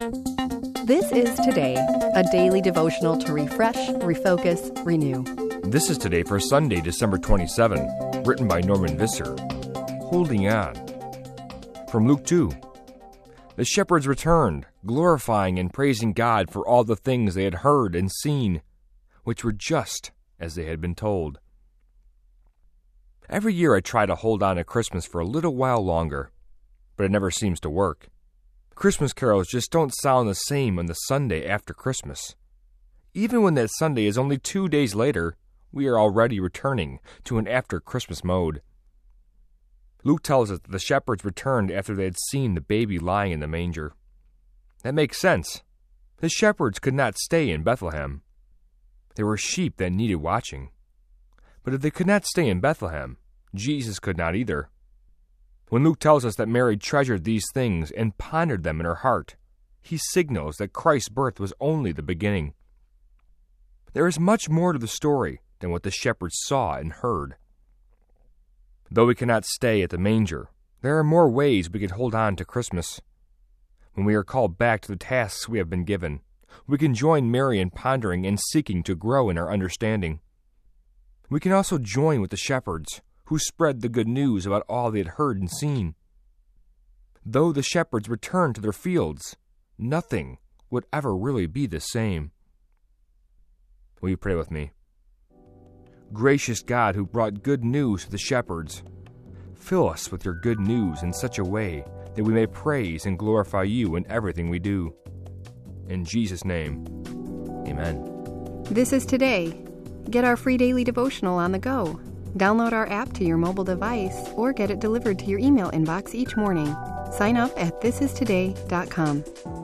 This is Today, a daily devotional to refresh, refocus, renew. This is Today for Sunday, December 27, written by Norman Visser. Holding on. From Luke 2. The shepherds returned, glorifying and praising God for all the things they had heard and seen, which were just as they had been told. Every year I try to hold on to Christmas for a little while longer, but it never seems to work. Christmas carols just don't sound the same on the Sunday after Christmas. Even when that Sunday is only 2 days later, we are already returning to an after-Christmas mode. Luke tells us that the shepherds returned after they had seen the baby lying in the manger. That makes sense. The shepherds could not stay in Bethlehem. There were sheep that needed watching. But if they could not stay in Bethlehem, Jesus could not either. When Luke tells us that Mary treasured these things and pondered them in her heart, he signals that Christ's birth was only the beginning. There is much more to the story than what the shepherds saw and heard. Though we cannot stay at the manger, there are more ways we can hold on to Christmas. When we are called back to the tasks we have been given, we can join Mary in pondering and seeking to grow in our understanding. We can also join with the shepherds, who spread the good news about all they had heard and seen. Though the shepherds returned to their fields, nothing would ever really be the same. Will you pray with me? Gracious God, who brought good news to the shepherds, fill us with your good news in such a way that we may praise and glorify you in everything we do. In Jesus' name, amen. This is Today. Get our free daily devotional on the go. Download our app to your mobile device or get it delivered to your email inbox each morning. Sign up at thisistoday.com.